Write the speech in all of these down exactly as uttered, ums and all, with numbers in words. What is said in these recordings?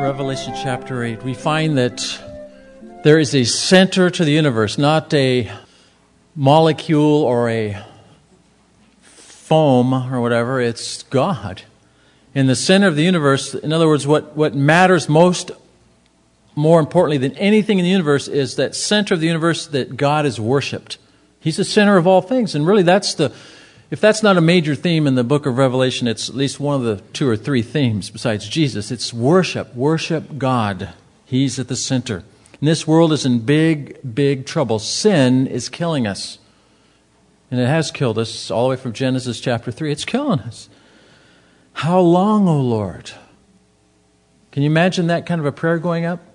Revelation chapter eight, we find that there is a center to the universe, not a molecule or a foam or whatever. It's God. In the center of the universe, in other words, what, what matters most, more importantly than anything in the universe, is that center of the universe that God is worshipped. He's the center of all things. And really that's the, if that's not a major theme in the book of Revelation, it's at least one of the two or three themes besides Jesus. It's worship. Worship God. He's at the center. And this world is in big, big trouble. Sin is killing us. And it has killed us all the way from Genesis chapter three. It's killing us. How long, O Lord? Can you imagine that kind of a prayer going up?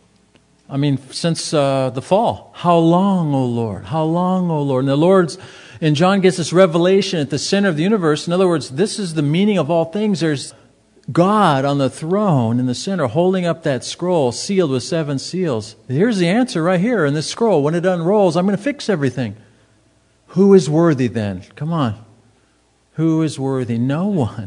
I mean, since uh, the fall. How long, O Lord? How long, O Lord? And the Lord's, and John gets this revelation at the center of the universe. In other words, this is the meaning of all things. There's God on the throne in the center holding up that scroll sealed with seven seals. Here's the answer right here in this scroll. When it unrolls, I'm going to fix everything. Who is worthy then? Come on. Who is worthy? No one.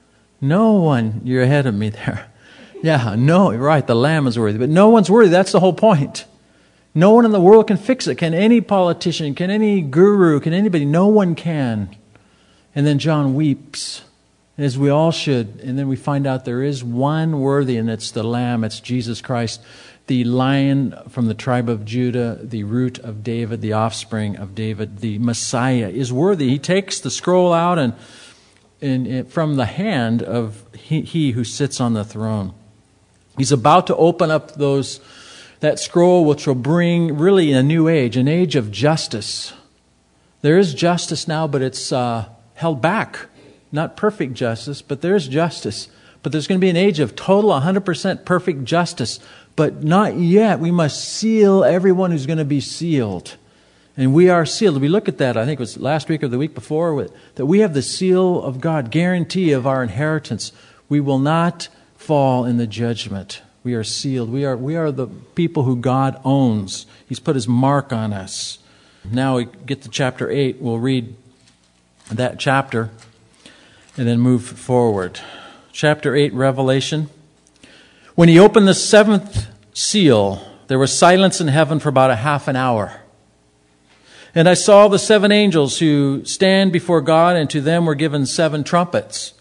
No one. You're ahead of me there. Yeah, no, you're right. The Lamb is worthy. But no one's worthy. That's the whole point. No one in the world can fix it. Can any politician, can any guru, can anybody? No one can. And then John weeps, as we all should. And then we find out there is one worthy, and it's the Lamb. It's Jesus Christ, the Lion from the tribe of Judah, the root of David, the offspring of David, the Messiah is worthy. He takes the scroll out and, and, and from the hand of he, he who sits on the throne. He's about to open up those that scroll, which will bring really a new age, an age of justice. There is justice now, but it's uh, held back. Not perfect justice, but there is justice. But there's going to be an age of total one hundred percent perfect justice. But not yet. We must seal everyone who's going to be sealed. And we are sealed. We look at that, I think it was last week or the week before, that we have the seal of God, guarantee of our inheritance. We will not fall in the judgment. We are sealed. We are we are the people who God owns. He's put His mark on us. Now we get to chapter eight. We'll read that chapter and then move forward. Chapter eight, Revelation. When He opened the seventh seal, there was silence in heaven for about a half an hour. And I saw the seven angels who stand before God, and to them were given seven trumpets.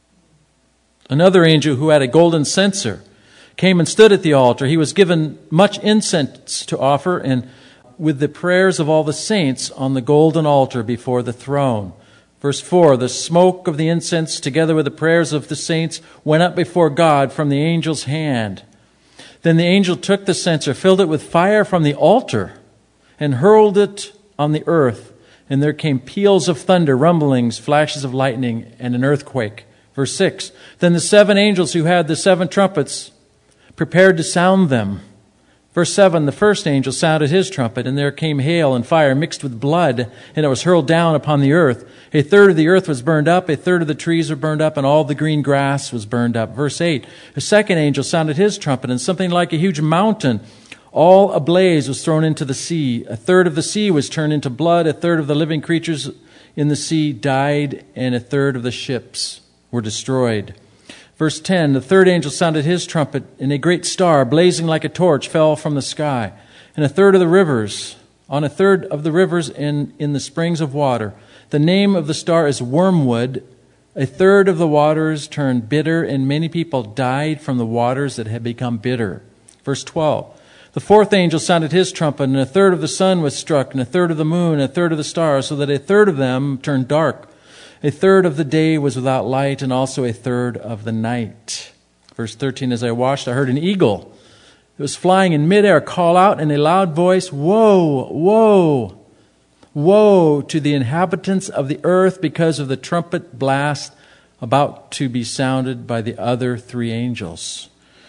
Another angel who had a golden censer came and stood at the altar. He was given much incense to offer, and with the prayers of all the saints on the golden altar before the throne. Verse four, the smoke of the incense together with the prayers of the saints went up before God from the angel's hand. Then the angel took the censer, filled it with fire from the altar, and hurled it on the earth. And there came peals of thunder, rumblings, flashes of lightning, and an earthquake. Verse six, then the seven angels who had the seven trumpets prepared to sound them. Verse seven, the first angel sounded his trumpet, and there came hail and fire mixed with blood, and it was hurled down upon the earth. A third of the earth was burned up, a third of the trees were burned up, and all the green grass was burned up. Verse eight, the second angel sounded his trumpet, and something like a huge mountain, all ablaze, was thrown into the sea. A third of the sea was turned into blood, a third of the living creatures in the sea died, and a third of the ships were destroyed. Verse ten, the third angel sounded his trumpet, and a great star, blazing like a torch, fell from the sky. And a third of the rivers, on a third of the rivers in, in the springs of water. The name of the star is Wormwood. A third of the waters turned bitter, and many people died from the waters that had become bitter. Verse twelve, the fourth angel sounded his trumpet, and a third of the sun was struck, and a third of the moon, and a third of the stars, so that a third of them turned dark. A third of the day was without light, and also a third of the night. Verse thirteen, as I watched, I heard an eagle. It was flying in midair call out in a loud voice, woe, woe, woe to the inhabitants of the earth because of the trumpet blast about to be sounded by the other three angels.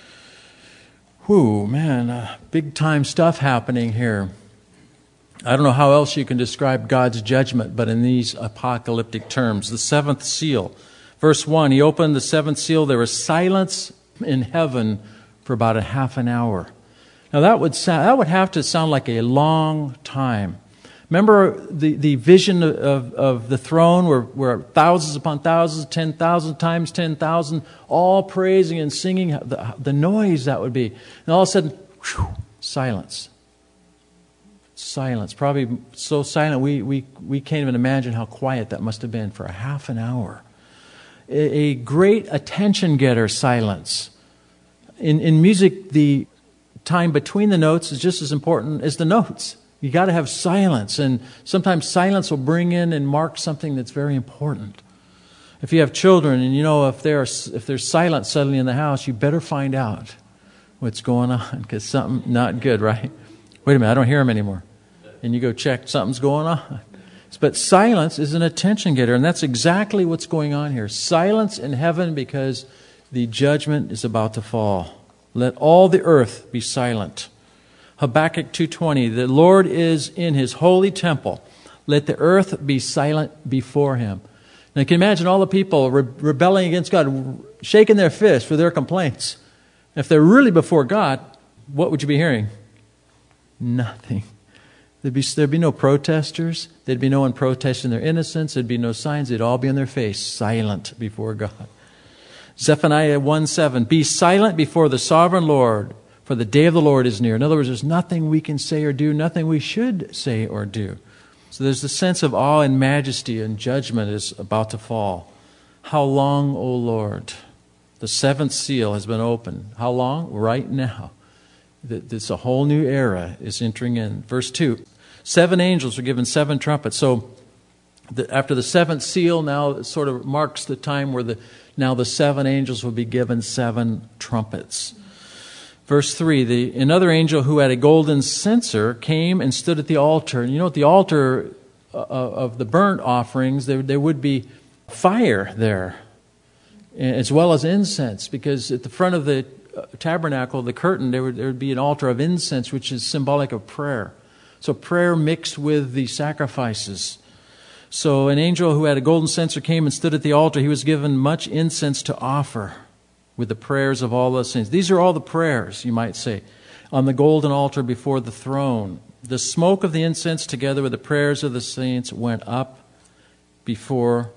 Whew, man, uh, big time stuff happening here. I don't know how else you can describe God's judgment, but in these apocalyptic terms. The seventh seal. Verse one, He opened the seventh seal. There was silence in heaven for about a half an hour. Now that would sound, that would have to sound like a long time. Remember the, the vision of, of the throne where, where thousands upon thousands, ten thousand times ten thousand, all praising and singing, the, the noise that would be. And all of a sudden, whew, silence. Silence. Probably so silent we, we, we can't even imagine how quiet that must have been for a half an hour. A, a great attention-getter silence. In, in music, the time between the notes is just as important as the notes. You got to have silence, and sometimes silence will bring in and mark something that's very important. If you have children, and you know if there's if there's silence suddenly in the house, you better find out what's going on, because something not good, right? Wait a minute, I don't hear him anymore, and you go check, something's going on. But silence is an attention getter, and that's exactly what's going on here. Silence in heaven because the judgment is about to fall. Let all the earth be silent. Habakkuk two twenty, the Lord is in His holy temple. Let the earth be silent before Him. Now you can imagine all the people re- rebelling against God, shaking their fists for their complaints. If they're really before God, what would you be hearing? Nothing. There'd be, there'd be no protesters. There'd be no one protesting their innocence. There'd be no signs. They'd all be on their face, silent before God. Zephaniah one seven, be silent before the sovereign Lord, for the day of the Lord is near. In other words, there's nothing we can say or do, nothing we should say or do. So there's a sense of awe and majesty, and judgment is about to fall. How long, O Lord? The seventh seal has been opened. How long? Right now. This a whole new era is entering in. Verse two, seven angels were given seven trumpets. So the, after the seventh seal, now it sort of marks the time where the now the seven angels will be given seven trumpets. Verse three, the, another angel who had a golden censer came and stood at the altar. And you know, at the altar of the burnt offerings, there, there would be fire there, as well as incense, because at the front of the tabernacle, the curtain, there would, there would be an altar of incense, which is symbolic of prayer. So prayer mixed with the sacrifices. So an angel who had a golden censer came and stood at the altar. He was given much incense to offer with the prayers of all the saints. These are all the prayers, you might say, on the golden altar before the throne. The smoke of the incense together with the prayers of the saints went up before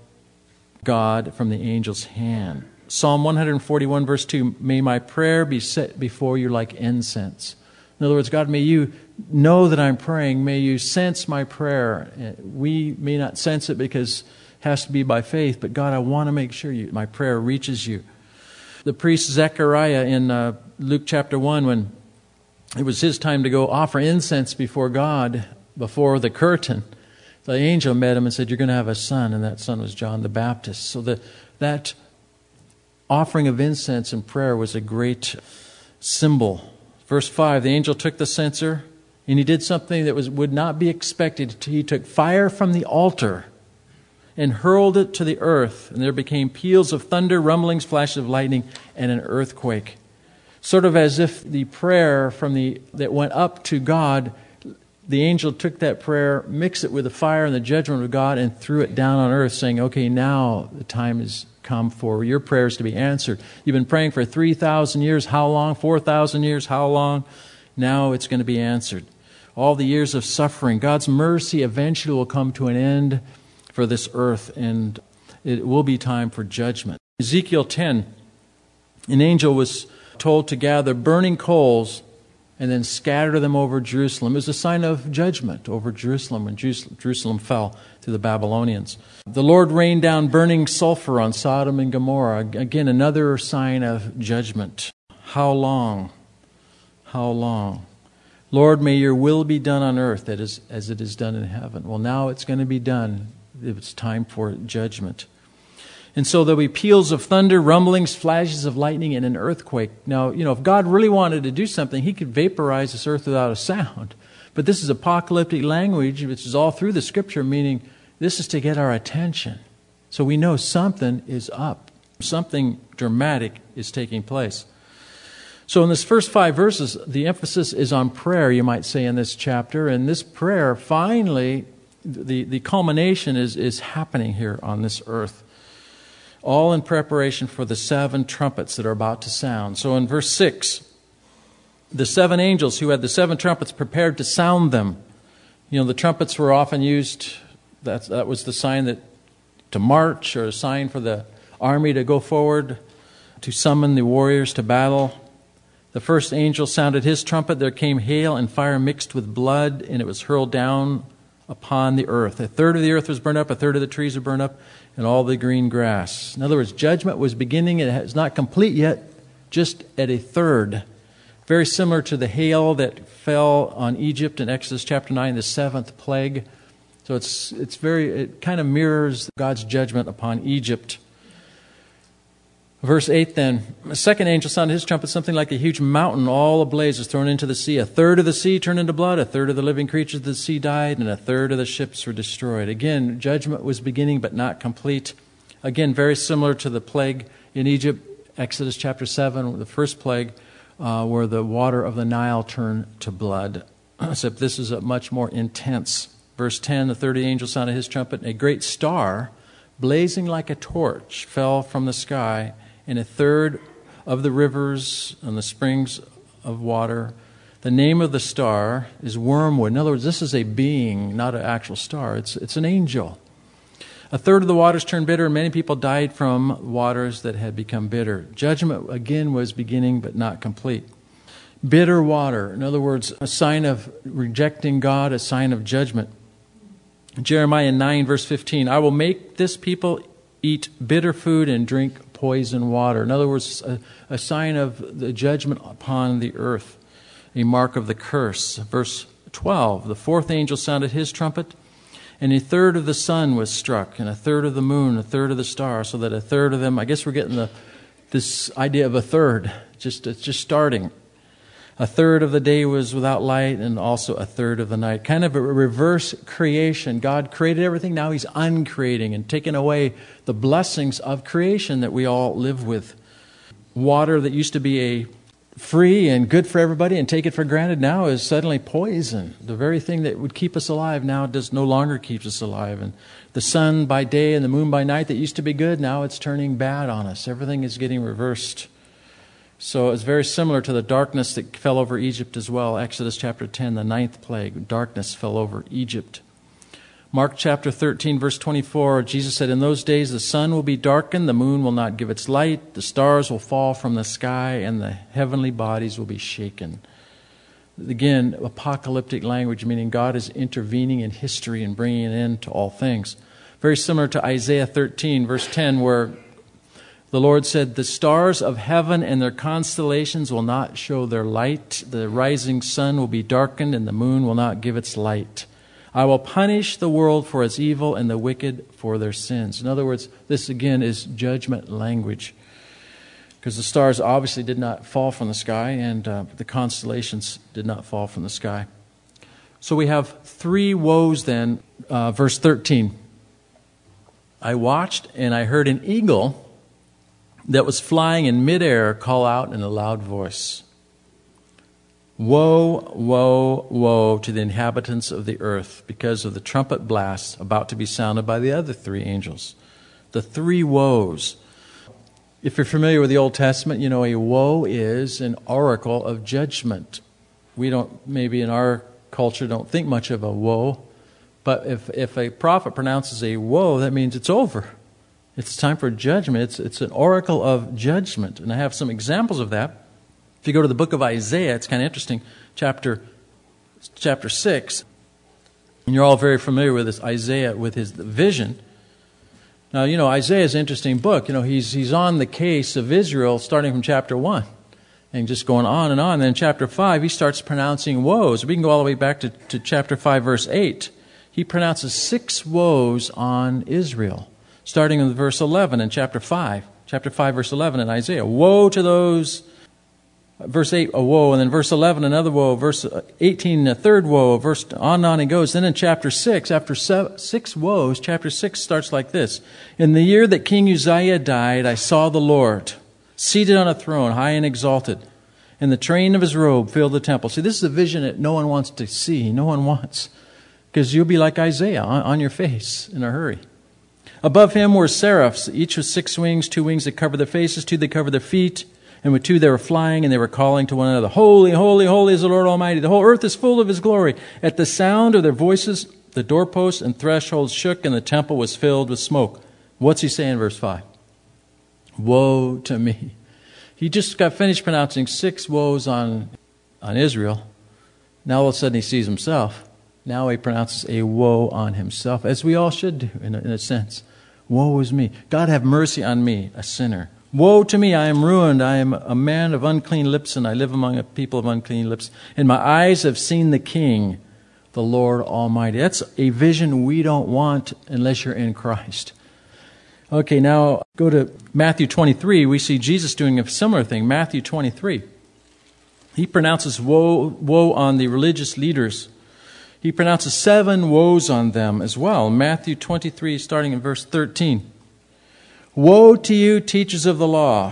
God from the angel's hand. Psalm one forty-one verse two, may my prayer be set before you like incense. In other words, God, may you know that I'm praying. May you sense my prayer. We may not sense it because it has to be by faith, but God, I want to make sure you, my prayer reaches you. The priest Zechariah in uh, Luke chapter one, when it was his time to go offer incense before God, before the curtain, the angel met him and said, you're going to have a son, and that son was John the Baptist. So the, that offering of incense and prayer was a great symbol. Verse five, the angel took the censer, and he did something that was would not be expected. He took fire from the altar and hurled it to the earth, and there became peals of thunder, rumblings, flashes of lightning, and an earthquake. Sort of as if the prayer from the that went up to God, the angel took that prayer, mixed it with the fire and the judgment of God, and threw it down on earth, saying, okay, now the time has come for your prayers to be answered. You've been praying for three thousand years. How long? four thousand years. How long? Now it's going to be answered. All the years of suffering. God's mercy eventually will come to an end for this earth, and it will be time for judgment. Ezekiel ten, an angel was told to gather burning coals and then scatter them over Jerusalem. It was a sign of judgment over Jerusalem when Jerusalem fell to the Babylonians. The Lord rained down burning sulfur on Sodom and Gomorrah. Again, another sign of judgment. How long? How long? Lord, may your will be done on earth that is, as it is done in heaven. Well, now it's going to be done. It's time for judgment. And so there'll be peals of thunder, rumblings, flashes of lightning, and an earthquake. Now, you know, if God really wanted to do something, He could vaporize this earth without a sound. But this is apocalyptic language, which is all through the Scripture, meaning this is to get our attention. So we know something is up. Something dramatic is taking place. So in this first five verses, the emphasis is on prayer, you might say, in this chapter. And this prayer, finally, the, the culmination is, is happening here on this earth. All in preparation for the seven trumpets that are about to sound. So in verse six, the seven angels who had the seven trumpets prepared to sound them. You know, the trumpets were often used, that, that was the sign that to march, or a sign for the army to go forward, to summon the warriors to battle. The first angel sounded his trumpet. There came hail and fire mixed with blood, and it was hurled down upon the earth. A third of the earth was burned up, a third of the trees were burned up, and all the green grass. In other words, judgment was beginning. It is not complete yet, just at a third. Very similar to the hail that fell on Egypt in Exodus chapter nine, the seventh plague. So it's it's very it kind of mirrors God's judgment upon Egypt. Verse eight then, the second angel sounded his trumpet, something like a huge mountain all ablaze was thrown into the sea. A third of the sea turned into blood, a third of the living creatures of the sea died, and a third of the ships were destroyed. Again, judgment was beginning but not complete. Again, very similar to the plague in Egypt, Exodus chapter seven, the first plague, uh, where the water of the Nile turned to blood. Except this is a much more intense. Verse ten, the third angel sounded his trumpet, and a great star, blazing like a torch, fell from the sky, and a third of the rivers and the springs of water. The name of the star is Wormwood. In other words, this is a being, not an actual star. It's, it's an angel. A third of the waters turned bitter, and many people died from waters that had become bitter. Judgment, again, was beginning but not complete. Bitter water, in other words, a sign of rejecting God, a sign of judgment. Jeremiah nine, verse fifteen, I will make this people eat bitter food and drink poison water. In other words, a, a sign of the judgment upon the earth, a mark of the curse. Verse twelve, the fourth angel sounded his trumpet, and a third of the sun was struck, and a third of the moon, a third of the stars, so that a third of them, I guess we're getting the this idea of a third, just it's just starting. A third of the day was without light, and also a third of the night. Kind of a reverse creation. God created everything, now he's uncreating and taking away the blessings of creation that we all live with. Water that used to be a free and good for everybody and take it for granted now is suddenly poison. The very thing that would keep us alive now does no longer keep us alive. And the sun by day and the moon by night that used to be good, now it's turning bad on us. Everything is getting reversed. So it's very similar to the darkness that fell over Egypt as well. Exodus chapter ten, the ninth plague, darkness fell over Egypt. Mark chapter thirteen, verse twenty-four, Jesus said, in those days the sun will be darkened, the moon will not give its light, the stars will fall from the sky, and the heavenly bodies will be shaken. Again, apocalyptic language, meaning God is intervening in history and bringing an end to all things. Very similar to Isaiah thirteen, verse ten, where the Lord said, the stars of heaven and their constellations will not show their light. The rising sun will be darkened and the moon will not give its light. I will punish the world for its evil and the wicked for their sins. In other words, this again is judgment language. Because the stars obviously did not fall from the sky and uh, the constellations did not fall from the sky. So we have three woes then. Uh, verse thirteen. I watched and I heard an eagle that was flying in midair call out in a loud voice. Woe, woe, woe to the inhabitants of the earth because of the trumpet blast about to be sounded by the other three angels. The three woes. If you're familiar with the Old Testament, you know a woe is an oracle of judgment. We don't, maybe in our culture, don't think much of a woe. But if, if a prophet pronounces a woe, that means it's over. It's time for judgment. It's, it's an oracle of judgment. And I have some examples of that. If you go to the book of Isaiah, it's kind of interesting. Chapter, chapter six. And you're all very familiar with this Isaiah, with his vision. Now, you know, Isaiah is an interesting book. You know, he's, he's on the case of Israel starting from chapter one. And just going on and on. And then in chapter five, he starts pronouncing woes. We can go all the way back to, to chapter five, verse eight. He pronounces six woes on Israel. Starting in verse eleven in chapter five. Chapter five, verse eleven in Isaiah. Woe to those... Verse eight, a woe. And then verse eleven, another woe. Verse eighteen, a third woe. Verse on and on he goes. Then in chapter six, after seven, six woes, chapter six starts like this. In the year that King Uzziah died, I saw the Lord seated on a throne, high and exalted. And the train of his robe filled the temple. See, this is a vision that no one wants to see. No one wants. Because you'll be like Isaiah, on, on your face in a hurry. Above him were seraphs, each with six wings, two wings that cover their faces, two that cover their feet, And with two they were flying, and they were calling to one another, Holy, holy, holy is the Lord Almighty. The whole earth is full of His glory. At the sound of their voices, the doorposts and thresholds shook, and the temple was filled with smoke. What's he saying in verse five? Woe to me. He just got finished pronouncing six woes on, on Israel. Now all of a sudden he sees himself. Now he pronounces a woe on himself, as we all should do in a, in a sense. Woe is me. God have mercy on me, a sinner. Woe to me, I am ruined. I am a man of unclean lips, and I live among a people of unclean lips. And my eyes have seen the King, the Lord Almighty. That's a vision we don't want unless you're in Christ. Okay, now go to Matthew twenty-three. We see Jesus doing a similar thing. Matthew twenty-three. He pronounces woe, woe on the religious leaders. He pronounces seven woes on them as well. Matthew twenty-three, starting in verse thirteen. Woe to you, teachers of the law.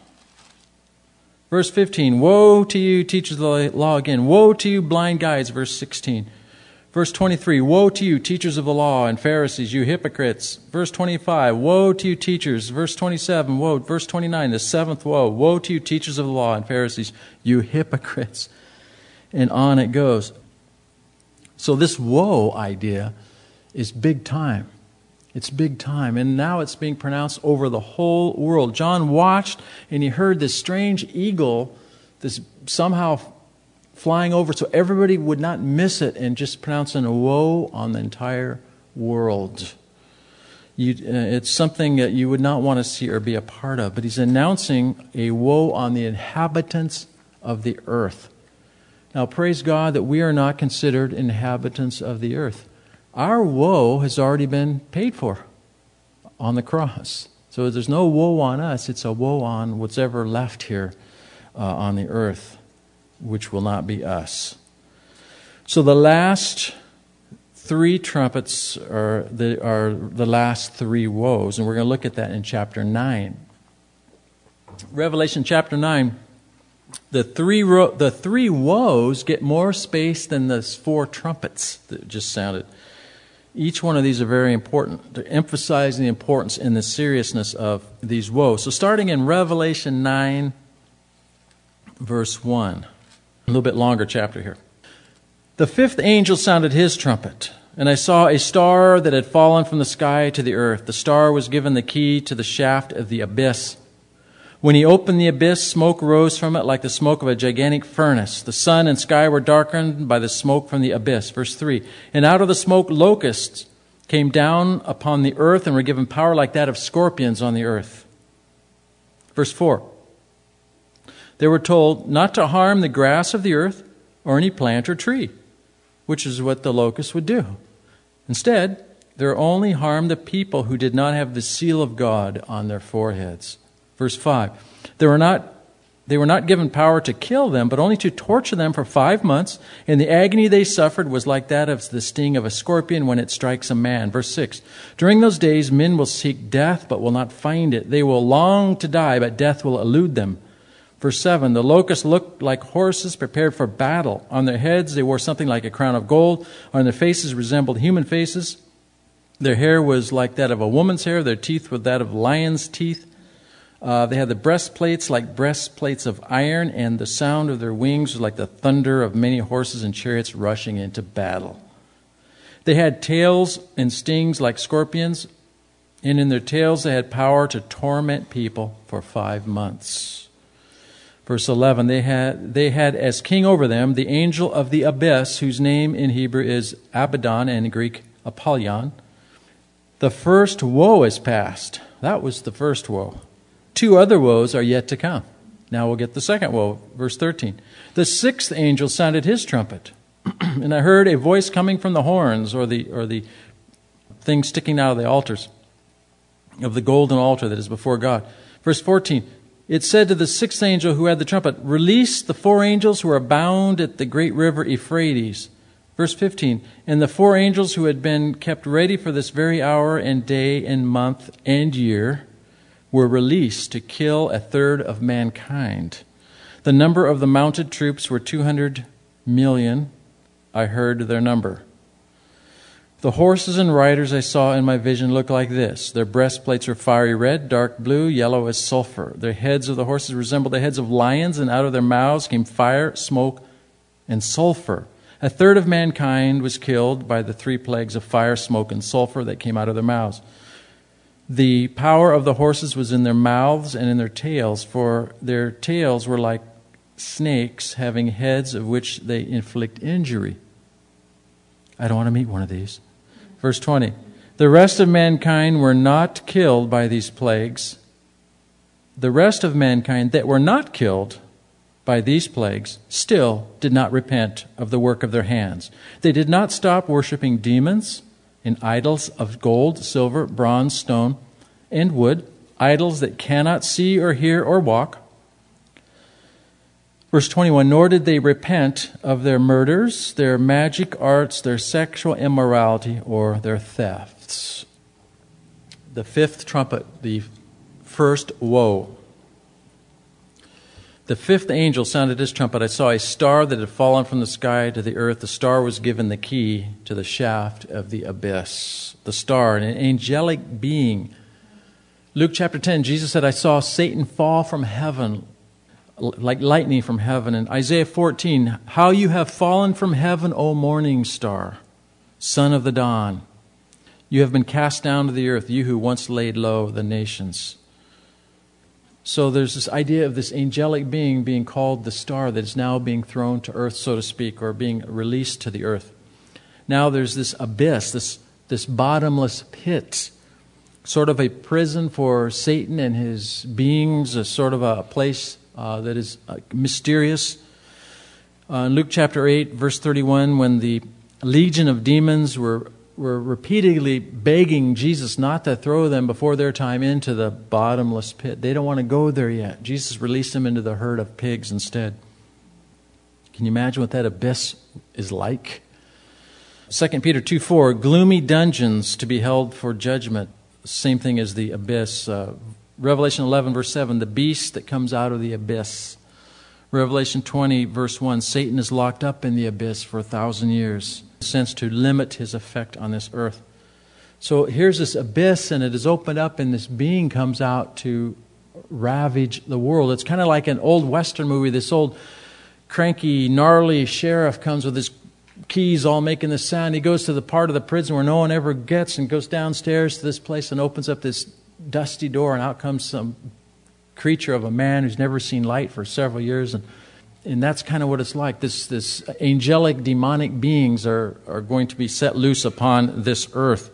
Verse fifteen. Woe to you, teachers of the law again. Woe to you, blind guides. Verse sixteen. Verse twenty-three. Woe to you, teachers of the law and Pharisees, you hypocrites. Verse twenty-five. Woe to you, teachers. Verse twenty-seven. Woe. Verse twenty-nine. The seventh woe. Woe to you, teachers of the law and Pharisees, you hypocrites. And on it goes. So this woe idea is big time. It's big time. And now it's being pronounced over the whole world. John watched and he heard this strange eagle, this somehow flying over so everybody would not miss it, and just pronouncing a woe on the entire world. You, uh, it's something that you would not want to see or be a part of. But he's announcing a woe on the inhabitants of the earth. Now praise God that we are not considered inhabitants of the earth. Our woe has already been paid for on the cross. So there's no woe on us. It's a woe on what's ever left here uh, on the earth, which will not be us. So the last three trumpets are the, are the last three woes, and we're going to look at that in chapter nine. Revelation chapter nine, the three, ro- the three woes get more space than the four trumpets that just sounded. Each one of these are very important to emphasize the importance and the seriousness of these woes. So starting in Revelation nine, verse one. A little bit longer chapter here. The fifth angel sounded his trumpet, and I saw a star that had fallen from the sky to the earth. The star was given the key to the shaft of the abyss. When he opened the abyss, smoke rose from it like the smoke of a gigantic furnace. The sun and sky were darkened by the smoke from the abyss. Verse three. And out of the smoke locusts came down upon the earth and were given power like that of scorpions on the earth. Verse four. They were told not to harm the grass of the earth or any plant or tree, which is what the locusts would do. Instead, they only harmed the people who did not have the seal of God on their foreheads. Verse five, they were not they were not given power to kill them, but only to torture them for five months, and the agony they suffered was like that of the sting of a scorpion when it strikes a man. Verse six, during those days men will seek death, but will not find it. They will long to die, but death will elude them. Verse seven, the locusts looked like horses prepared for battle. On their heads they wore something like a crown of gold. On their faces resembled human faces. Their hair was like that of a woman's hair. Their teeth were that of lions' teeth. Uh, they had the breastplates like breastplates of iron, and the sound of their wings was like the thunder of many horses and chariots rushing into battle. They had tails and stings like scorpions, and in their tails they had power to torment people for five months. Verse eleven, they had, they had as king over them the angel of the abyss, whose name in Hebrew is Abaddon and in Greek Apollyon. The first woe is past. That was the first woe. Two other woes are yet to come. Now we'll get the second woe, verse thirteen. The sixth angel sounded his trumpet, and I heard a voice coming from the horns, or the or the thing sticking out of the altars, of the golden altar that is before God. Verse fourteen, it said to the sixth angel who had the trumpet, release the four angels who are bound at the great river Euphrates. Verse fifteen, and the four angels who had been kept ready for this very hour and day and month and year were released to kill a third of mankind. The number of the mounted troops were two hundred million. I heard their number. The horses and riders I saw in my vision looked like this. Their breastplates were fiery red, dark blue, yellow as sulfur. Their heads of the horses resembled the heads of lions, and out of their mouths came fire, smoke, and sulfur. A third of mankind was killed by the three plagues of fire, smoke, and sulfur that came out of their mouths. The power of the horses was in their mouths and in their tails, for their tails were like snakes, having heads of which they inflict injury. I don't want to meet one of these. Verse twenty. The rest of mankind were not killed by these plagues. The rest of mankind that were not killed by these plagues still did not repent of the work of their hands. They did not stop worshiping demons and idols of gold, silver, bronze, stone, and wood, idols that cannot see or hear or walk. Verse twenty-one, nor did they repent of their murders, their magic arts, their sexual immorality, or their thefts. The fifth trumpet, the first woe. The fifth angel sounded his trumpet. I saw a star that had fallen from the sky to the earth. The star was given the key to the shaft of the abyss. The star, an angelic being. Luke chapter ten, Jesus said, I saw Satan fall from heaven like lightning from heaven. And Isaiah fourteen, how you have fallen from heaven, O morning star, son of the dawn. You have been cast down to the earth, you who once laid low the nations. So there's this idea of this angelic being being called the star that is now being thrown to earth, so to speak, or being released to the earth. Now there's this abyss, this, this bottomless pit, sort of a prison for Satan and his beings, a sort of a place uh, that is uh, mysterious. Uh, in Luke chapter eight, verse thirty-one, when the legion of demons were were repeatedly begging Jesus not to throw them before their time into the bottomless pit. They don't want to go there yet. Jesus released them into the herd of pigs instead. Can you imagine what that abyss is like? Second Peter two four, gloomy dungeons to be held for judgment. Same thing as the abyss. Uh, Revelation eleven verse seven, the beast that comes out of the abyss. Revelation twenty verse one, Satan is locked up in the abyss for a thousand years. Sense to limit his effect on this earth. So here's this abyss, and it is opened up, and this being comes out to ravage the world. It's kind of like an old Western movie. This old cranky, gnarly sheriff comes with his keys all making this sound. He goes to the part of the prison where no one ever gets and goes downstairs to this place and opens up this dusty door, and out comes some creature of a man who's never seen light for several years, and And that's kind of what it's like. This this angelic, demonic beings are, are going to be set loose upon this earth.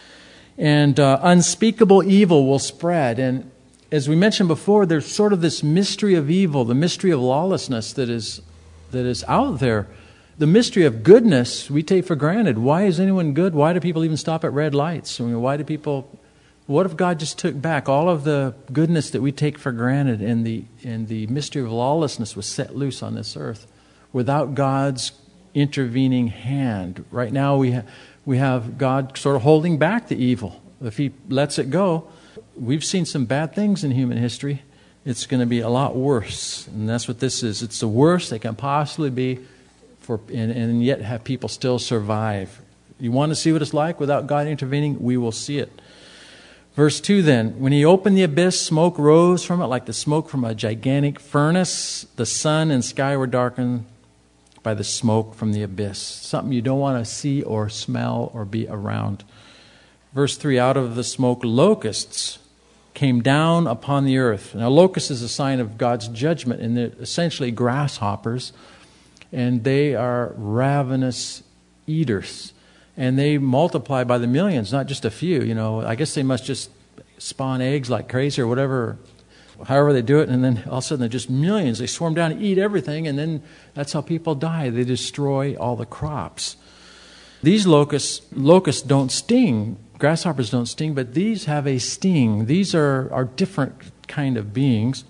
And uh, unspeakable evil will spread. And as we mentioned before, there's sort of this mystery of evil, the mystery of lawlessness that is that is out there. The mystery of goodness we take for granted. Why is anyone good? Why do people even stop at red lights? I mean, why do people... What if God just took back all of the goodness that we take for granted, and the and the mystery of lawlessness was set loose on this earth without God's intervening hand? Right now we ha- we have God sort of holding back the evil. If He lets it go, we've seen some bad things in human history. It's going to be a lot worse, and that's what this is. It's the worst that can possibly be, for and, and yet have people still survive. You want to see what it's like without God intervening? We will see it. Verse two then, when He opened the abyss, smoke rose from it like the smoke from a gigantic furnace. The sun and sky were darkened by the smoke from the abyss. Something you don't want to see or smell or be around. Verse three, out of the smoke locusts came down upon the earth. Now locust is a sign of God's judgment, and they're essentially grasshoppers. And they are ravenous eaters. And they multiply by the millions, not just a few. You know, I guess they must just spawn eggs like crazy or whatever, however they do it. And then all of a sudden they're just millions. They swarm down and eat everything. And then that's how people die. They destroy all the crops. These locusts, locusts don't sting. Grasshoppers don't sting, but these have a sting. These are, are different kind of beings.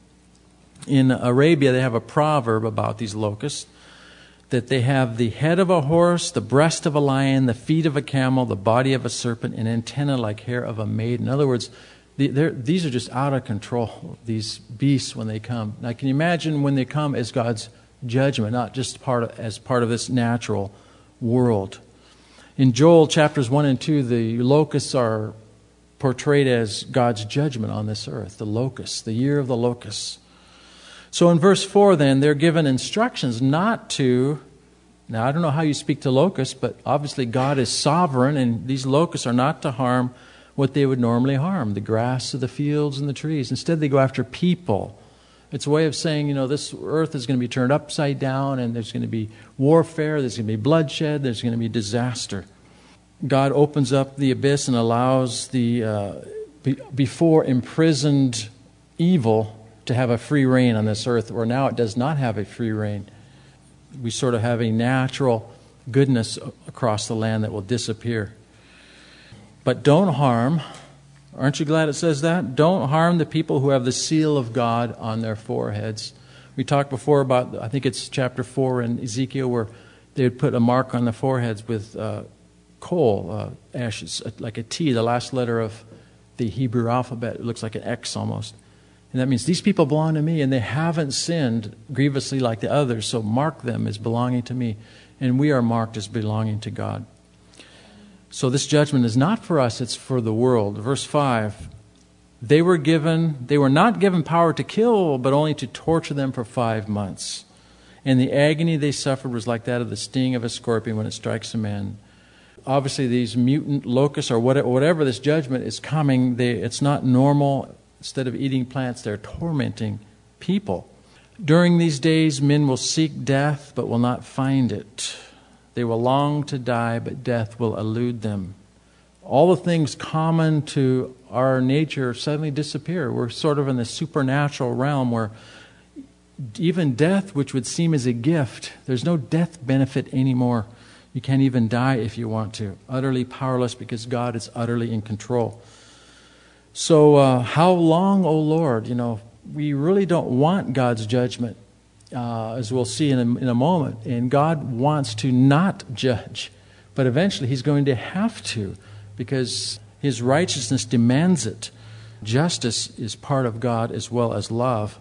In Arabia, they have a proverb about these locusts, that they have the head of a horse, the breast of a lion, the feet of a camel, the body of a serpent, and antenna like hair of a maiden. In other words, these are just out of control, these beasts when they come. Now, can you imagine when they come as God's judgment, not just part of, as part of this natural world? In Joel chapters one and two, the locusts are portrayed as God's judgment on this earth, the locusts, the year of the locusts. So in verse four then, they're given instructions not to, now I don't know how you speak to locusts, but obviously God is sovereign, and these locusts are not to harm what they would normally harm, the grass of the fields and the trees. Instead, they go after people. It's a way of saying, you know, this earth is going to be turned upside down, and there's going to be warfare, there's going to be bloodshed, there's going to be disaster. God opens up the abyss and allows the uh, be, before imprisoned evil to have a free reign on this earth, where now it does not have a free reign. We sort of have a natural goodness across the land that will disappear. But don't harm. Aren't you glad it says that? Don't harm the people who have the seal of God on their foreheads. We talked before about, I think it's chapter four in Ezekiel, where they would put a mark on the foreheads with uh, coal, uh, ashes, like a T, the last letter of the Hebrew alphabet. It looks like an X almost. And that means these people belong to me, and they haven't sinned grievously like the others, so mark them as belonging to me. And we are marked as belonging to God. So this judgment is not for us, it's for the world. Verse five, they were given, they were not given power to kill, but only to torture them for five months. And the agony they suffered was like that of the sting of a scorpion when it strikes a man. Obviously, these mutant locusts, or whatever this judgment is coming, they, it's not normal. Instead of eating plants, they're tormenting people. During these days, men will seek death, but will not find it. They will long to die, but death will elude them. All the things common to our nature suddenly disappear. We're sort of in the supernatural realm where even death, which would seem as a gift, there's no death benefit anymore. You can't even die if you want to. Utterly powerless because God is utterly in control. So uh, how long, O Lord? You know, we really don't want God's judgment. Uh, as we'll see in a, in a moment. And God wants to not judge. But eventually He's going to have to, because His righteousness demands it. Justice is part of God as well as love.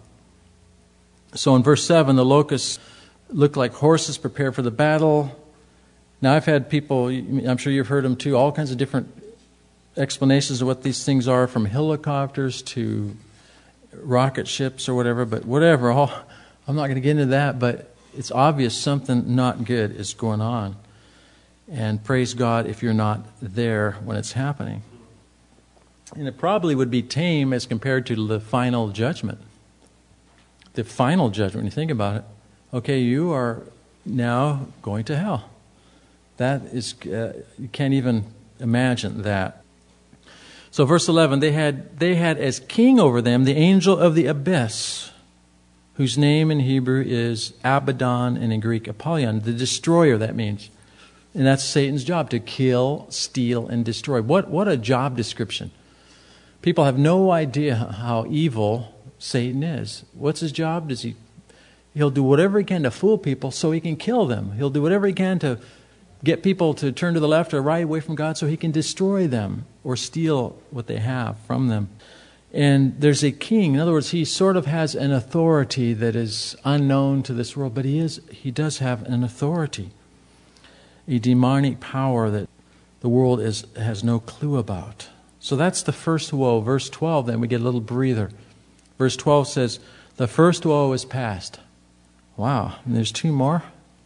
So in verse seven, the locusts look like horses prepared for the battle. Now I've had people, I'm sure you've heard them too, all kinds of different explanations of what these things are, from helicopters to rocket ships or whatever, but whatever, all... I'm not going to get into that, but it's obvious something not good is going on. And praise God if you're not there when it's happening. And it probably would be tame as compared to the final judgment. The final judgment, when you think about it. Okay, you are now going to hell. That is, uh, you can't even imagine that. So verse eleven, they had, they had as king over them the angel of the abyss, whose name in Hebrew is Abaddon and in Greek Apollyon, the destroyer, that means. And that's Satan's job, to kill, steal, and destroy. What, what a job description. People have no idea how evil Satan is. What's his job? Does he, he'll do whatever he can to fool people so he can kill them. He'll do whatever he can to get people to turn to the left or right away from God so he can destroy them or steal what they have from them. And there's a king. In other words, he sort of has an authority that is unknown to this world, but he is he does have an authority, a demonic power that the world is has no clue about. So that's the first woe. Verse twelve, then we get a little breather. Verse twelve says, the first woe is past. Wow, and there's two more.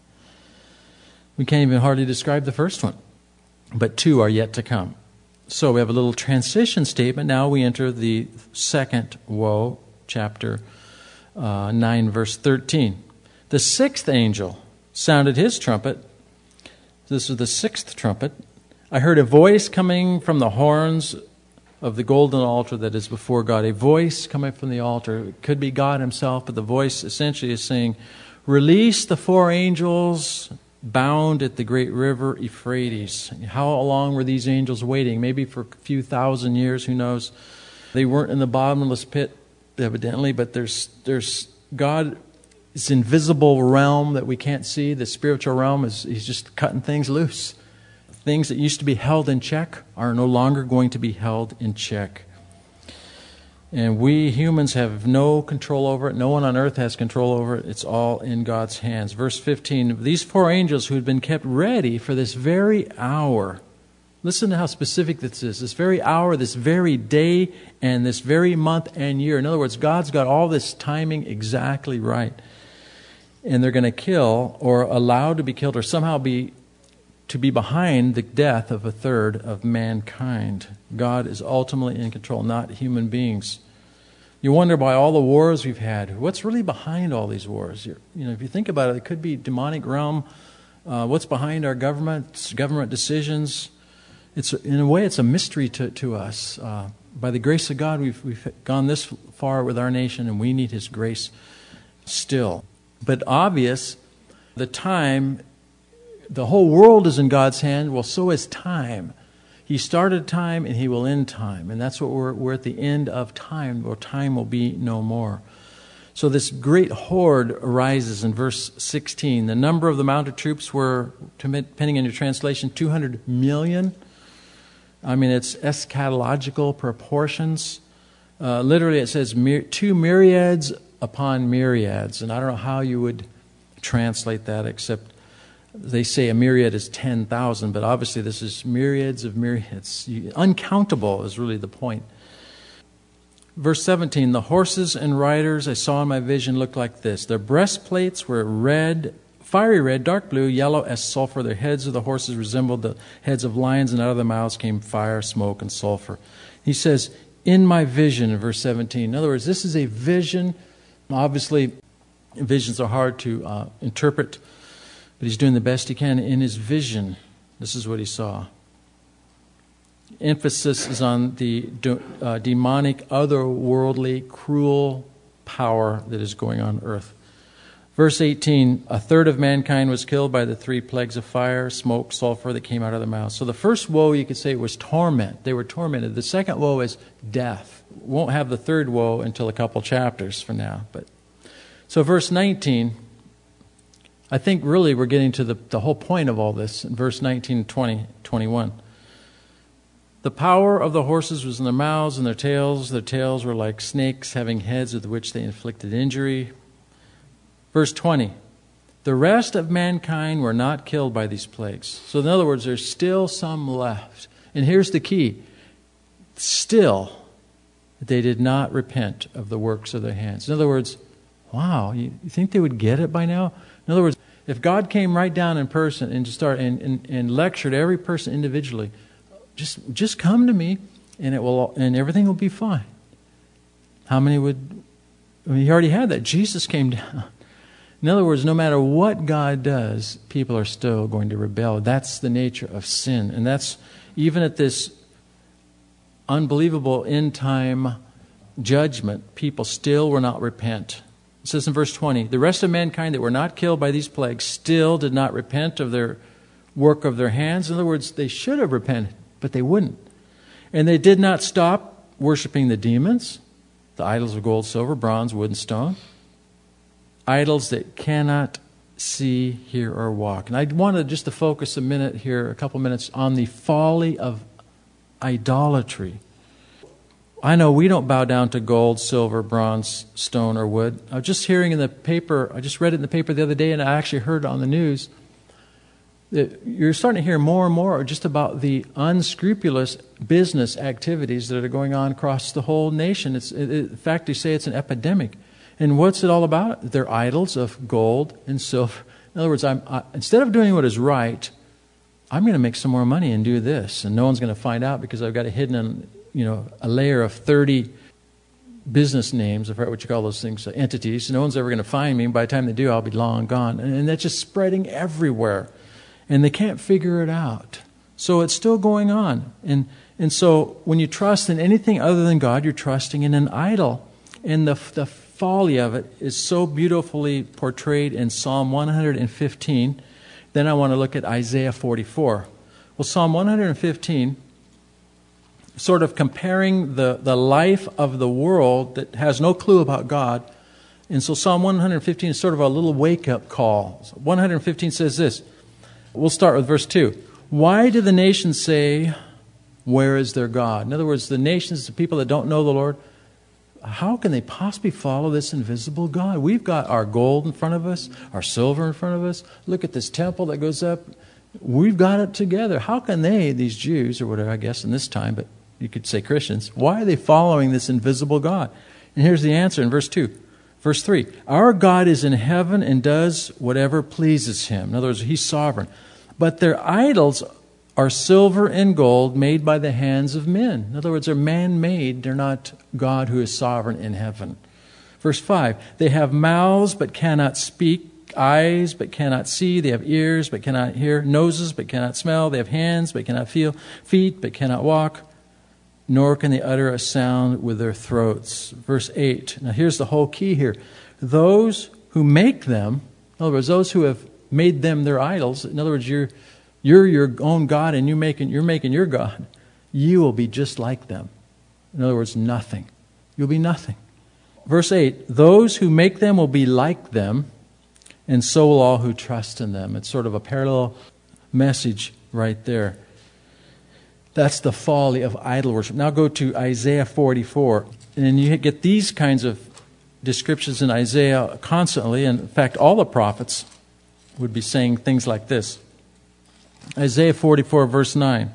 We can't even hardly describe the first one, but two are yet to come. So we have a little transition statement. Now we enter the second woe, chapter uh, nine, verse thirteen. The sixth angel sounded his trumpet. This is the sixth trumpet. I heard a voice coming from the horns of the golden altar that is before God. A voice coming from the altar. It could be God Himself, but the voice essentially is saying, release the four angels bound at the great river Euphrates. How long were these angels waiting? Maybe for a few thousand years, who knows? They weren't in the bottomless pit, evidently, but there's there's God, this invisible realm that we can't see. The spiritual realm is He's just cutting things loose. Things that used to be held in check are no longer going to be held in check. And we humans have no control over it. No one on earth has control over it. It's all in God's hands. Verse fifteen, these four angels who had been kept ready for this very hour. Listen to how specific this is. This very hour, this very day, and this very month and year. In other words, God's got all this timing exactly right. And they're going to kill, or allowed to be killed, or somehow be to be behind the death of a third of mankind. God is ultimately in control, not human beings. You wonder by all the wars we've had, what's really behind all these wars? You're, you know, if you think about it, it could be demonic realm. Uh, what's behind our government, government decisions? It's in a way, it's a mystery to to us. Uh, by the grace of God, we've we've gone this far with our nation, and we need His grace still. But obvious, the time. The whole world is in God's hand. Well, so is time. He started time and He will end time. And that's what we're, we're at the end of time, where time will be no more. So this great horde arises in verse sixteen. The number of the mounted troops were, depending on your translation, two hundred million. I mean, it's eschatological proportions. Uh, literally, it says myr- two myriads upon myriads. And I don't know how you would translate that, except they say a myriad is ten thousand, but obviously this is myriads of myriads. Uncountable is really the point. Verse seventeen, the horses and riders I saw in my vision looked like this. Their breastplates were red, fiery red, dark blue, yellow as sulfur. Their heads of the horses resembled the heads of lions, and out of their mouths came fire, smoke, and sulfur. He says, in my vision, in verse seventeen. In other words, this is a vision. Obviously, visions are hard to uh, interpret. But he's doing the best he can in his vision. This is what he saw. Emphasis is on the de- uh, demonic, otherworldly, cruel power that is going on earth. Verse eighteen, a third of mankind was killed by the three plagues of fire, smoke, sulfur that came out of their mouths. So the first woe, you could say, was torment. They were tormented. The second woe is death. Won't have the third woe until a couple chapters from now. But so verse nineteen, I think really we're getting to the, the whole point of all this in verse nineteen, twenty, twenty-one. The power of the horses was in their mouths and their tails. Their tails were like snakes, having heads with which they inflicted injury. Verse twenty. The rest of mankind were not killed by these plagues. So in other words, there's still some left. And here's the key. Still, they did not repent of the works of their hands. In other words, wow, you, you think they would get it by now? In other words, if God came right down in person and just started and, and, and lectured every person individually, just just come to me and it will and everything will be fine. How many would? I mean, he already had that. Jesus came down. In other words, no matter what God does, people are still going to rebel. That's the nature of sin, and that's even at this unbelievable end time judgment, people still will not repent. It says in verse twenty, the rest of mankind that were not killed by these plagues still did not repent of their work of their hands. In other words, they should have repented, but they wouldn't. And they did not stop worshiping the demons, the idols of gold, silver, bronze, wood, and stone. Idols that cannot see, hear, or walk. And I wanted just to focus a minute here, a couple minutes, on the folly of idolatry. I know we don't bow down to gold, silver, bronze, stone, or wood. I was just hearing in the paper, I just read it in the paper the other day, and I actually heard it on the news, that you're starting to hear more and more just about the unscrupulous business activities that are going on across the whole nation. It's, it, in fact, they say it's an epidemic. And what's it all about? They're idols of gold and silver. In other words, I'm, I, instead of doing what is right, I'm going to make some more money and do this, and no one's going to find out because I've got a hidden, you know, a layer of thirty business names, I forget what you call those things, entities. No one's ever going to find me. By the time they do, I'll be long gone. And, and that's just spreading everywhere. And they can't figure it out. So it's still going on. And and so when you trust in anything other than God, you're trusting in an idol. And the the folly of it is so beautifully portrayed in Psalm one hundred fifteen. Then I want to look at Isaiah forty-four. Well, Psalm one hundred fifteen, sort of comparing the, the life of the world that has no clue about God. And so Psalm one hundred fifteen is sort of a little wake-up call. So one hundred fifteen says this. We'll start with verse two. Why do the nations say, where is their God? In other words, the nations, the people that don't know the Lord, how can they possibly follow this invisible God? We've got our gold in front of us, our silver in front of us. Look at this temple that goes up. We've got it together. How can they, these Jews, or whatever, I guess in this time, but you could say Christians, why are they following this invisible God? And here's the answer in verse two. Verse three, our God is in heaven and does whatever pleases him. In other words, he's sovereign. But their idols are silver and gold made by the hands of men. In other words, they're man-made. They're not God who is sovereign in heaven. Verse five, they have mouths but cannot speak, eyes but cannot see, they have ears but cannot hear, noses but cannot smell, they have hands but cannot feel, feet but cannot walk, nor can they utter a sound with their throats. Verse eight, now here's the whole key here. Those who make them, in other words, those who have made them their idols, in other words, you're You're your own God and you're making, you're making your God. You will be just like them. In other words, nothing. You'll be nothing. Verse eight, those who make them will be like them, and so will all who trust in them. It's sort of a parallel message right there. That's the folly of idol worship. Now go to Isaiah forty-four. And you get these kinds of descriptions in Isaiah constantly. And in fact, all the prophets would be saying things like this. Isaiah forty-four, verse nine.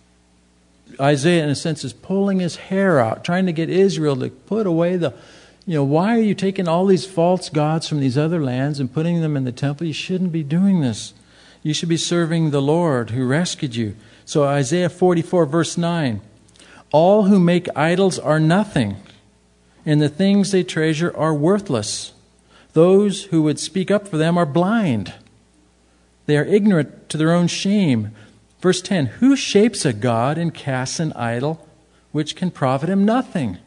Isaiah, in a sense, is pulling his hair out, trying to get Israel to put away the, you know, why are you taking all these false gods from these other lands and putting them in the temple? You shouldn't be doing this. You should be serving the Lord who rescued you. So Isaiah forty-four, verse nine. All who make idols are nothing, and the things they treasure are worthless. Those who would speak up for them are blind. They are ignorant to their own shame. Verse ten, who shapes a god and casts an idol which can profit him nothing?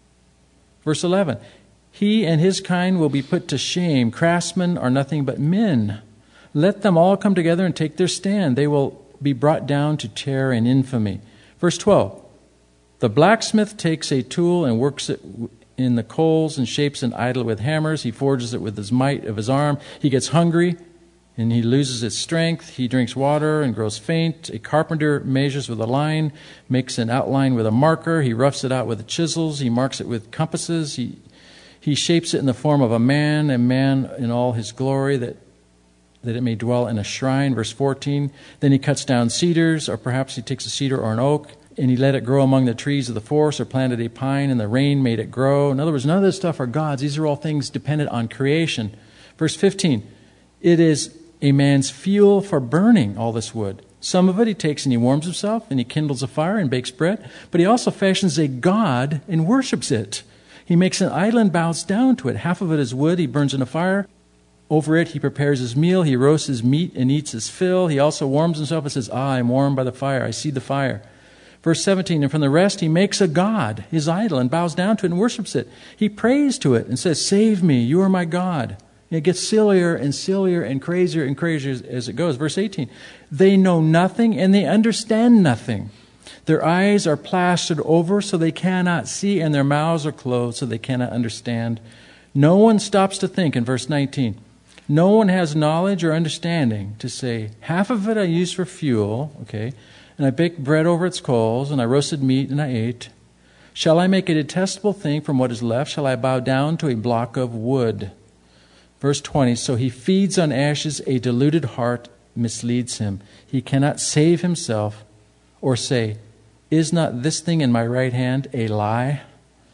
Verse eleven, he and his kind will be put to shame. Craftsmen are nothing but men. Let them all come together and take their stand. They will be brought down to terror and infamy. Verse twelve, the blacksmith takes a tool and works it in the coals and shapes an idol with hammers. He forges it with his might of his arm. He gets hungry and he loses his strength. He drinks water and grows faint. A carpenter measures with a line, makes an outline with a marker. He roughs it out with chisels. He marks it with compasses. He he shapes it in the form of a man, a man in all his glory, that that it may dwell in a shrine. Verse fourteen, then he cuts down cedars, or perhaps he takes a cedar or an oak, and he let it grow among the trees of the forest, or planted a pine, and the rain made it grow. In other words, none of this stuff are gods. These are all things dependent on creation. Verse fifteen, it is a man's fuel for burning all this wood. Some of it he takes and he warms himself, and he kindles a fire and bakes bread. But he also fashions a god and worships it. He makes an idol and bows down to it. Half of it is wood he burns in a fire. Over it he prepares his meal. He roasts his meat and eats his fill. He also warms himself and says, ah, I'm warmed by the fire. I see the fire. Verse seventeen, and from the rest he makes a god, his idol, and bows down to it and worships it. He prays to it and says, save me, you are my God. It gets sillier and sillier and crazier and crazier as it goes. Verse eighteen, they know nothing and they understand nothing. Their eyes are plastered over so they cannot see, and their mouths are closed so they cannot understand. No one stops to think, in verse nineteen. No one has knowledge or understanding to say, half of it I use for fuel, okay, and I baked bread over its coals, and I roasted meat and I ate. Shall I make a detestable thing from what is left? Shall I bow down to a block of wood? Verse twenty, so he feeds on ashes, a deluded heart misleads him. He cannot save himself or say, is not this thing in my right hand a lie?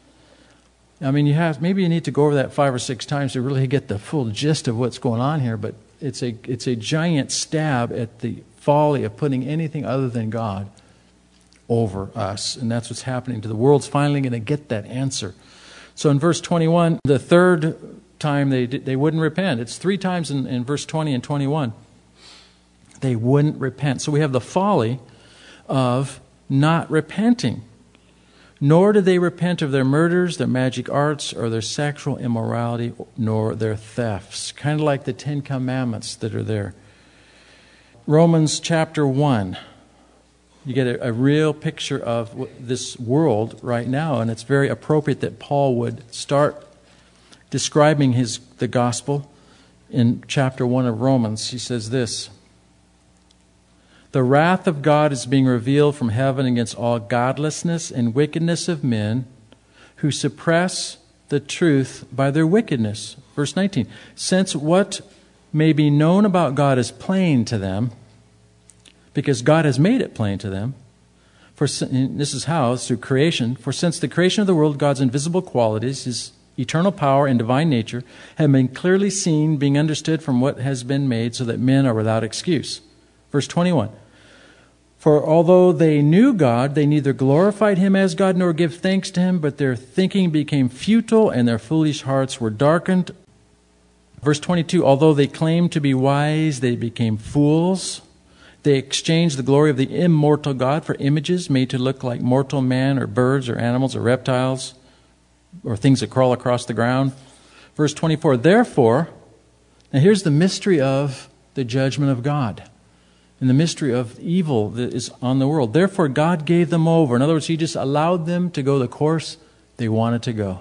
I mean, you have maybe you need to go over that five or six times to really get the full gist of what's going on here, but it's a it's a giant stab at the folly of putting anything other than God over us, and that's what's happening to the world's finally going to get that answer. So in verse twenty-one, the third time they they wouldn't repent. It's three times in, in verse twenty and twenty-one. They wouldn't repent. So we have the folly of not repenting. Nor did they repent of their murders, their magic arts, or their sexual immorality, nor their thefts. Kind of like the Ten Commandments that are there. Romans chapter one. You get a, a real picture of this world right now, and it's very appropriate that Paul would start describing his the gospel in chapter one of Romans. He says this, the wrath of God is being revealed from heaven against all godlessness and wickedness of men who suppress the truth by their wickedness. Verse nineteen, since what may be known about God is plain to them, because God has made it plain to them, for this is how, it's through creation, for since the creation of the world, God's invisible qualities, His eternal power and divine nature, have been clearly seen, being understood from what has been made, so that men are without excuse. Verse twenty-one, for although they knew God, they neither glorified Him as God nor give thanks to Him, but their thinking became futile and their foolish hearts were darkened. Verse twenty-two, although they claimed to be wise, they became fools. They exchanged the glory of the immortal God for images made to look like mortal man or birds or animals or reptiles or things that crawl across the ground. Verse twenty-four, therefore, now here's the mystery of the judgment of God and the mystery of evil that is on the world. Therefore, God gave them over. In other words, He just allowed them to go the course they wanted to go.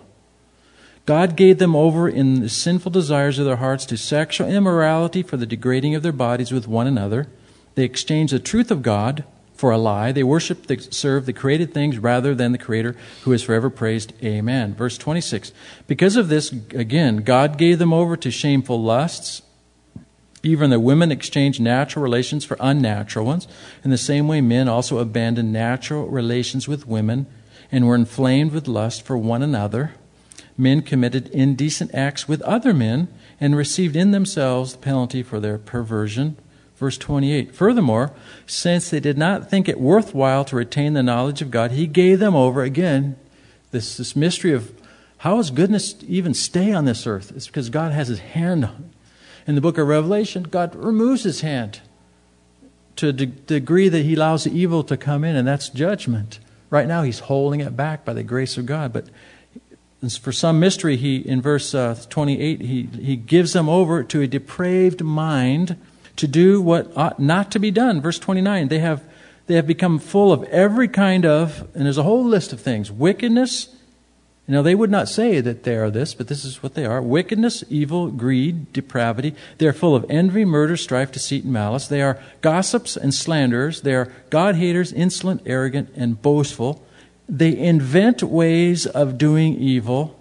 God gave them over in the sinful desires of their hearts to sexual immorality for the degrading of their bodies with one another. They exchanged the truth of God for a lie. They worship, they serve the created things rather than the Creator, who is forever praised. Amen. Verse twenty-six. Because of this, again, God gave them over to shameful lusts. Even the women exchanged natural relations for unnatural ones. In the same way, men also abandoned natural relations with women and were inflamed with lust for one another. Men committed indecent acts with other men and received in themselves the penalty for their perversion. Verse twenty-eight, furthermore, since they did not think it worthwhile to retain the knowledge of God, He gave them over, again, this, this mystery of how does goodness even stay on this earth? It's because God has His hand on it. In the book of Revelation, God removes His hand to a de- degree that He allows the evil to come in, and that's judgment. Right now, He's holding it back by the grace of God. But for some mystery, He, in verse uh, twenty-eight, he, he gives them over to a depraved mind to do what ought not to be done. Verse twenty-nine, they have they have become full of every kind of, and there's a whole list of things, wickedness. You know, they would not say that they are this, but this is what they are. Wickedness, evil, greed, depravity. They are full of envy, murder, strife, deceit, and malice. They are gossips and slanderers. They are God-haters, insolent, arrogant, and boastful. They invent ways of doing evil.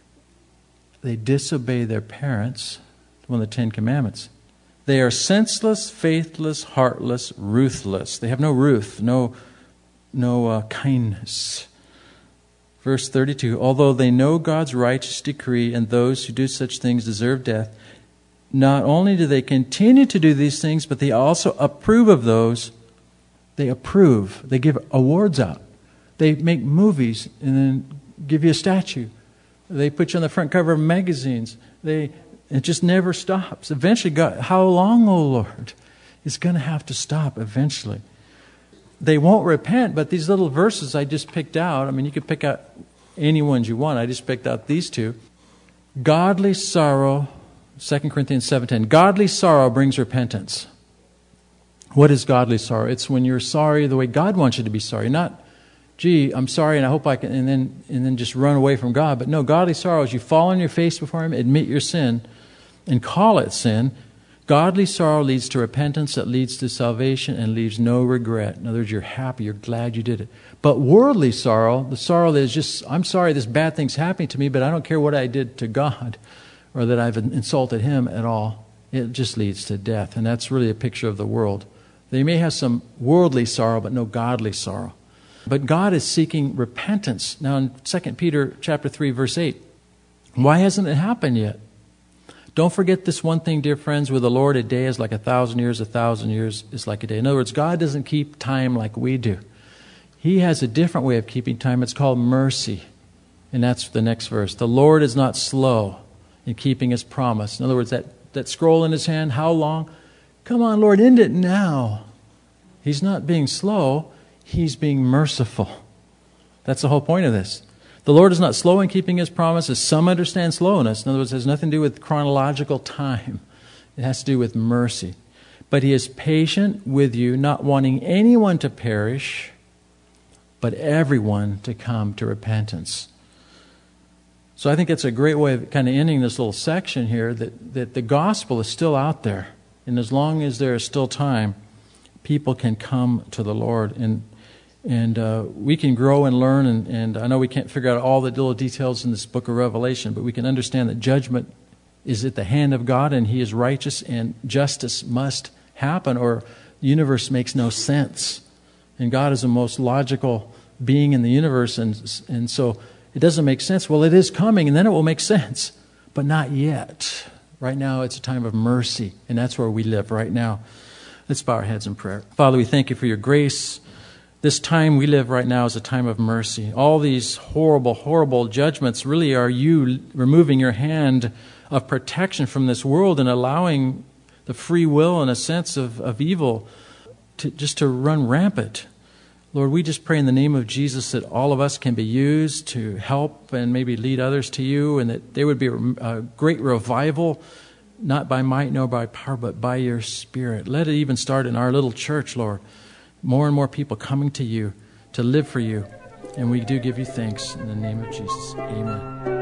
They disobey their parents. One of the Ten Commandments. They are senseless, faithless, heartless, ruthless. They have no ruth, no, no uh, kindness. Verse thirty-two, although they know God's righteous decree and those who do such things deserve death, not only do they continue to do these things, but they also approve of those. They approve. They give awards out. They make movies and then give you a statue. They put you on the front cover of magazines. They It just never stops. Eventually, God, how long, O Lord? It's going to have to stop eventually. They won't repent, but these little verses I just picked out, I mean, you could pick out any ones you want. I just picked out these two. Godly sorrow, Second Corinthians seven ten. Godly sorrow brings repentance. What is godly sorrow? It's when you're sorry the way God wants you to be sorry. Not, gee, I'm sorry and I hope I can, and then and then just run away from God. But no, godly sorrow is you fall on your face before Him, admit your sin, and call it sin. Godly sorrow leads to repentance that leads to salvation and leaves no regret. In other words, you're happy, you're glad you did it. But worldly sorrow, the sorrow that is just, I'm sorry this bad thing's happening to me, but I don't care what I did to God or that I've insulted Him at all. It just leads to death. And that's really a picture of the world. They may have some worldly sorrow, but no godly sorrow. But God is seeking repentance. Now in Second Peter chapter three, verse eight, why hasn't it happened yet? Don't forget this one thing, dear friends. With the Lord, a day is like a thousand years. A thousand years is like a day. In other words, God doesn't keep time like we do. He has a different way of keeping time. It's called mercy. And that's the next verse. The Lord is not slow in keeping His promise. In other words, that, that scroll in His hand, how long? Come on, Lord, end it now. He's not being slow. He's being merciful. That's the whole point of this. The Lord is not slow in keeping His promises. Some understand slowness. In other words, it has nothing to do with chronological time. It has to do with mercy. But He is patient with you, not wanting anyone to perish, but everyone to come to repentance. So I think it's a great way of kind of ending this little section here, that, that the gospel is still out there. And as long as there is still time, people can come to the Lord. And And uh, we can grow and learn, and, and I know we can't figure out all the little details in this book of Revelation, but we can understand that judgment is at the hand of God, and He is righteous, and justice must happen, or the universe makes no sense. And God is the most logical being in the universe, and and so it doesn't make sense. Well, it is coming, and then it will make sense, but not yet. Right now, it's a time of mercy, and that's where we live right now. Let's bow our heads in prayer. Father, we thank You for Your grace. This time we live right now is a time of mercy. All these horrible, horrible judgments really are You removing Your hand of protection from this world and allowing the free will and a sense of, of evil to just to run rampant. Lord, we just pray in the name of Jesus that all of us can be used to help and maybe lead others to You, and that there would be a, a great revival, not by might nor by power, but by Your Spirit. Let it even start in our little church, Lord. More and more people coming to You to live for You. And we do give You thanks in the name of Jesus. Amen.